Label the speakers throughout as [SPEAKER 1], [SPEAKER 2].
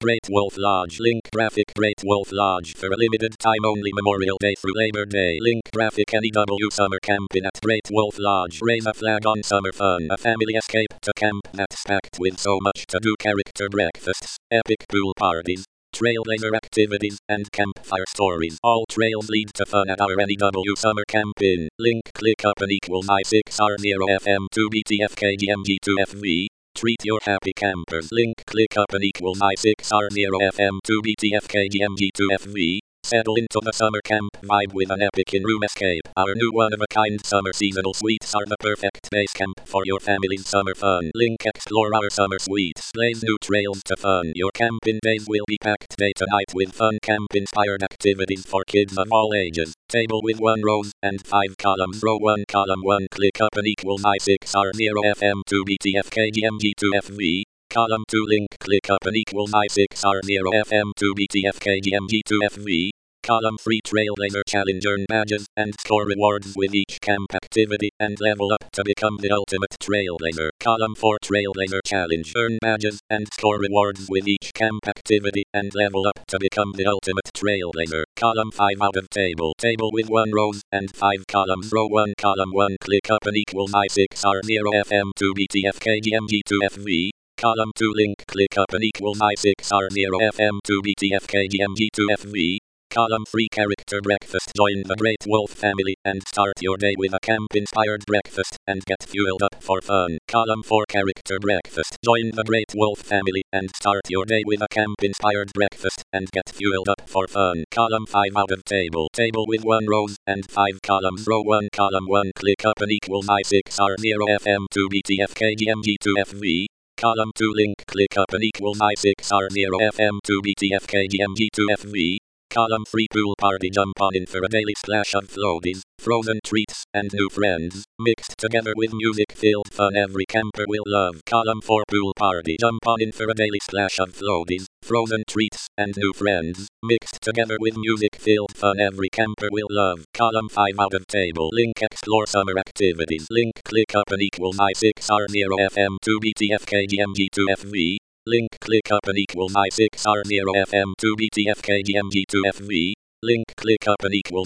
[SPEAKER 1] Great Wolf Lodge. Link graphic. Great Wolf Lodge for a limited time only. Memorial Day through Labor Day. Link graphic. NEW summer camping at Great Wolf Lodge. Raise a flag on summer fun. A family escape to camp that's packed with so much to do. Character breakfasts, epic pool parties, trailblazer activities, and campfire stories. All trails lead to fun at our NEW summer camping. Link click up and equals I6R0FM2BTFKGMG2FV. Treat your happy campers. Link click up and equals I6R0FM2BTFKGMG2FV. Settle into the summer camp vibe with an epic in-room escape. Our new one-of-a-kind summer seasonal suites are the perfect base camp for your family's summer fun. Link explore our summer suites. Blaze new trails to fun. Your camping days will be packed day to night with fun camp-inspired activities for kids of all ages. Table with 1 rows and 5 columns. Row 1 column 1 click up and equals I6R0FM2BTFKGMG2FV. Column 2 link click up and equals I6R0FM2BTFKGMG2FV. Column 3 Trailblazer Challenge. Earn badges and score rewards with each camp activity and level up to become the ultimate trailblazer. Column 4 Trailblazer Challenge. Earn badges and score rewards with each camp activity and level up to become the ultimate trailblazer. Column 5 Out of Table. Table with 1 rows and 5 columns. Row 1 column 1 click up and equals I6R0FM2BTFKGMG2FV. Column 2 link click up and equals I6R0FM2BTFKGMG2FV. Column 3 Character Breakfast. Join the Great Wolf family and start your day with a camp-inspired breakfast and get fueled up for fun. Column 4 Character Breakfast. Join the Great Wolf family and start your day with a camp-inspired breakfast and get fueled up for fun. Column 5 Out of Table. Table with 1 rows and 5 columns. Row 1 column 1 click up and equals I6R0FM2BTFKGMG2FV. Column 2 link click up and equals I6R0FM2BTFKGMG2FV. Column 3 Pool Party. Jump on in for a daily splash of floaties, frozen treats, and new friends, mixed together with music-filled fun every camper will love. Column 4 Pool Party. Jump on in for a daily splash of floaties, frozen treats, and new friends, mixed together with music-filled fun every camper will love. Column 5 Out of Table. Link explore summer activities. Link click up and equals I6R0FM2BTFKGMG2FV. Link click up and equals I6R0FM2BTFKGMG2FV. Link click up and equals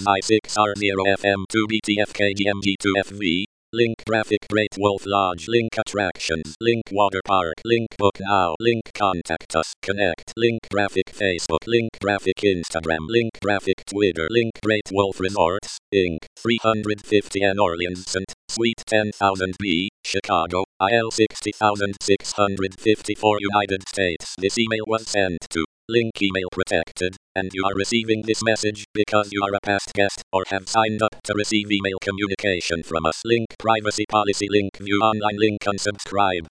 [SPEAKER 1] I6R0FM2BTFKGMG2FV. Link graphic Great Wolf Lodge. Link attractions. Link water park. Link book now. Link contact us. Connect. Link graphic Facebook. Link graphic Instagram. Link graphic Twitter. Link Great Wolf Resorts, Inc. 350 N Orleans St. Suite 10,000B, Chicago, IL 60654 United States. This email was sent to link email protected, and you are receiving this message because you are a past guest or have signed up to receive email communication from us. Link privacy policy. Link view online. Link unsubscribe.